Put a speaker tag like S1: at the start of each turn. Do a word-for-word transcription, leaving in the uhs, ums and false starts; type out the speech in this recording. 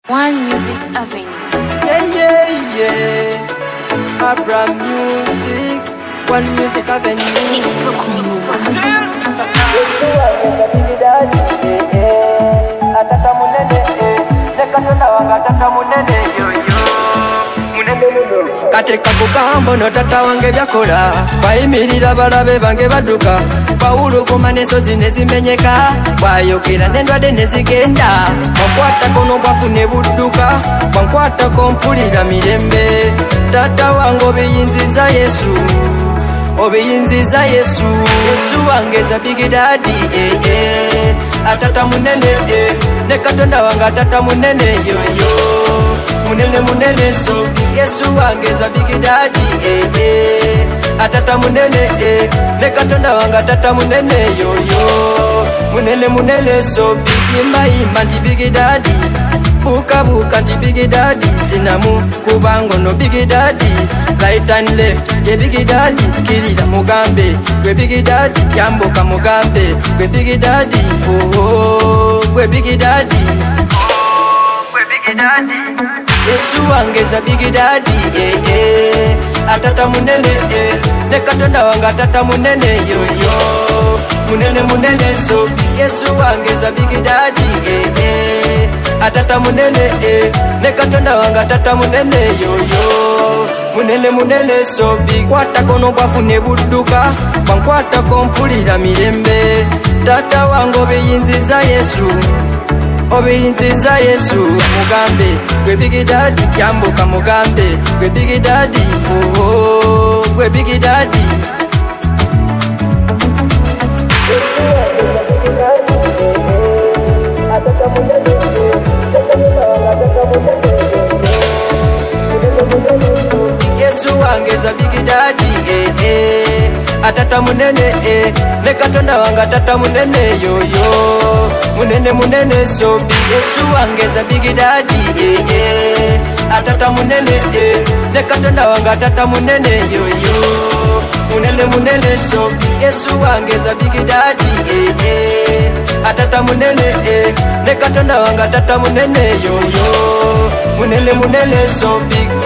S1: One Music Avenue.
S2: Yeah, yeah, yeah. Abraham Music. One Music Avenue. Atata munene, nekatona wanga tata munene yo yo. Katika kukambo no tata wange byakola, bayimirira balabe bange baduka. Paulo komaneso zine zimenyeka, bayokera nendwade nezigenda. Bankwata kono bafune budduka, bankwata kompulira mirembe. Tata wange obiyinziza Yesu, obiyinziza Yesu. Yesu wangeza big daddy, eh eh. Atata munene, eh. Nekatonda wanga atata munene yo yo. Munene munene so Yesu wangeza big daddy, eh eh. Atata munene, eh. Nekatonda wanga atata munene yo yo. Munene munene so big imba ndi big daddy. Buka buka ndi big daddy. Zinamu kubango no big daddy. Right and left, ye big daddy. Kirira mugambe, we big daddy. Yamboka mugambe, we big daddy. Oh oh, we big daddy. Oh, we big daddy. Yesu wangeza big daddy, eh eh. Atata munene, eh. Nekatonda wanga atata munene yo yo. Munene munene so Yesu wangeza big daddy, eh eh. Atata munene, eh. Nekatonda wanga atata munene yo yo. Munene munene so big. Kwata kono bafune budduka, bankwata kompulira mirembe. Tata wango biyinziza Yesu, obiyinziza Yesu. Mugambe, gwe big daddy. Yamboka mugambe, gwe big daddy. Oh oh, gwe big daddy. Yesu wangeza big daddy, eh eh. Atata munene, eh. Nekatonda wanga atata munene yo yo. Munene munene so big. Yesu wangeza big daddy, eh eh. Atata munene, eh. Nekatonda wanga atata munene yo yo. Munene munene so big. Yesu wangeza big daddy, eh eh. Atata munene, eh. Nekatonda wanga atata munene yo yo. Munene munene so big.